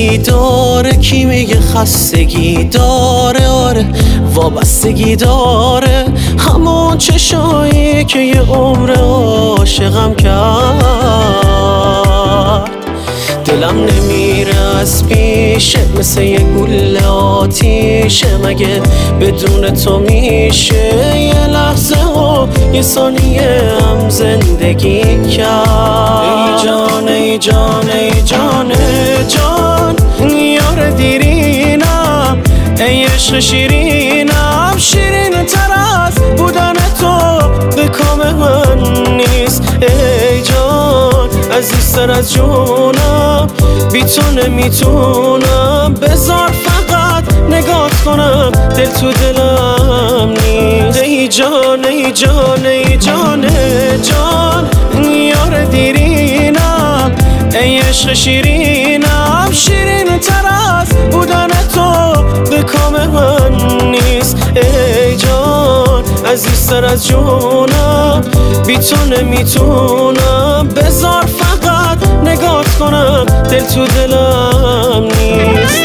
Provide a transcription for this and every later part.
خستگی داره، کی میگه خستگی داره؟ آره وابستگی داره، همون چشایی که یه عمر عاشقم کرد. دلم نمیره از پیشه، مثل یه گوله آتیشه، مگه بدون تو میشه یه لحظه و یه ثانیه هم زندگی کرد؟ ای جان ای جان ای جان جان، یار دیرینم، ای عشق شیرینم، شیرین تر از بودن تو به کام من نیست. ای جان عزیزتر از جونم، بی تو نمیتونم، بذار فقط نگات کنم، دل تو دلم نیست. ای جان ای جان ای جان جان، یار دیرینم، ای عشق شیرینم، شیرین تر از بودن تو به کام من نیست. ای جان عزیزتر از جونم، بی تو نمیتونم، بذار فقط نگات کنم، دل تو دلم نیست.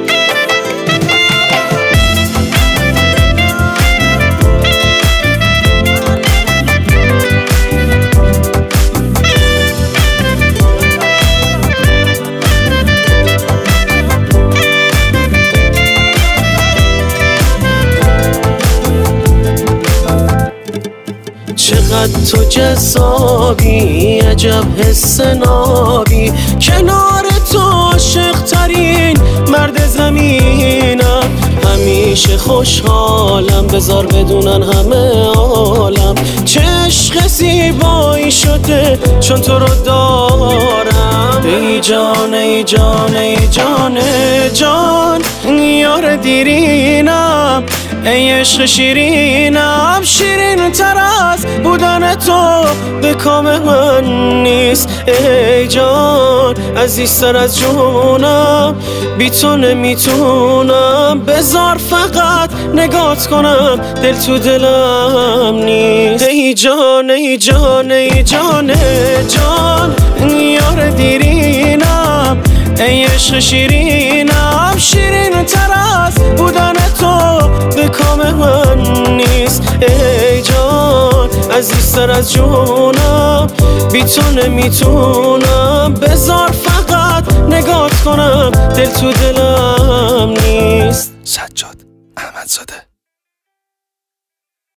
چقدر تو جذابی، عجب حس نابی، کنار تو عاشق ترین مرد زمینم، همیشه خوشحالم، بذار بدونن همه عالم چه عشق زیبایی شده چون تو رو دارم. ای جان ای جان ای جان جان، یار دیرینم، ای عشق شیرینم، شیرین تر از بودن تو به کام من نیست. ای جان عزیزتر از جونم، بی تو نمیتونم، بذار فقط نگات کنم، دل تو دلم نیست. ای جان ای جان ای جان جان، یار دیرینم، ای عشق شیرینم، شیرین تر از بودن تو به کام من نیست. ای جان عزیزتر از جونم، بی تو نمیتونم، بذار فقط نگات کنم، دل تو دلم نیست. سجاد احمدزاده.